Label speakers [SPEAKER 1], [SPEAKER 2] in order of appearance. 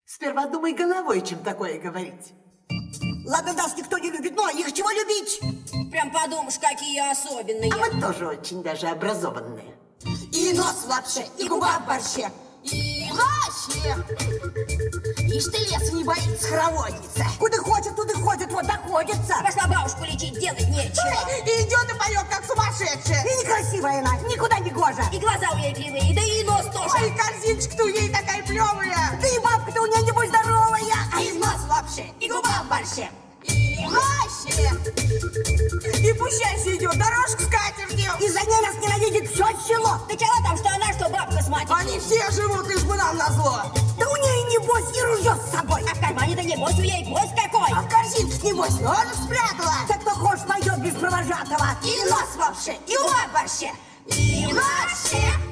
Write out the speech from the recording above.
[SPEAKER 1] Сперва думай головой, чем такое говорить.
[SPEAKER 2] Ладно, нас никто не любит, но их чего любить?
[SPEAKER 3] Прям подумаешь, какие особенные.
[SPEAKER 1] А мы тоже очень даже образованные.
[SPEAKER 2] И нос в лапше, и губа в борще.
[SPEAKER 3] И вообще. Ишь ты, лесу не боится, хороводница.
[SPEAKER 2] Куда хочет, туда ходит, вот доходится.
[SPEAKER 3] Пошла бабушку лечить, делать нечего.
[SPEAKER 2] И идет и поет, как сумасшедшая. И некрасивая она, никуда не гожа.
[SPEAKER 3] И глаза у нее кривые, да и нос тоже.
[SPEAKER 2] Ой, корзиночка-то у ней такая плевая. Да и бабка-то у нее небось здоровая.
[SPEAKER 3] А и нос в лапше, и губа в борще. И вообще.
[SPEAKER 2] И пущайся идет, дорожку с катертью. И за ней нас ненавидит все село.
[SPEAKER 3] Ты чего там, что она, что бабка с матерью?
[SPEAKER 2] Они все живут, лишь бы нам назло. Да у нее небось и ружье с собой.
[SPEAKER 3] А в кармане-то небось у ней гвоздь какой.
[SPEAKER 2] А в корзинке небось нож спрятала. Так кто хочешь, пойдет без провожатого.
[SPEAKER 3] И нос в лапше, и губа в борще. И вообще.